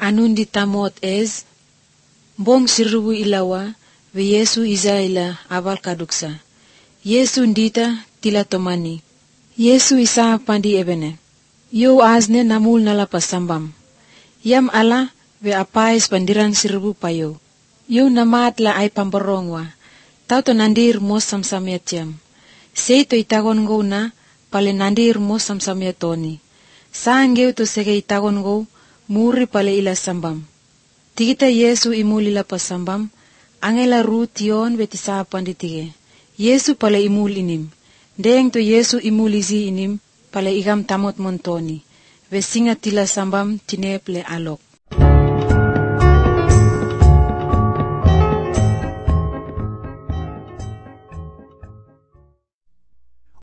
anun di tamot ez, bong sirubu ilawa, ve Yesu iza ila abal kaduksa. Yesu ndita tila tomani. Yesu isa pandi ebene. Yo azne namul nala pasambam. Yam ala ve apais pandiran sirubu payo. Yo namat la ay pamborongwa. Tau to nandir mos samsamiat jam. Sei to itagon go na pale nandir mos samsamiat toni. Saangeu to sege itagon go muri pale ila sambam. Tigita Yesu imul ila pasambam. Angela rution betisa panditige. Yesu pale imul inim. Deng to Yesu imul izi inim pale igam tamot montoni. Vesinga tila sambam tineple alok.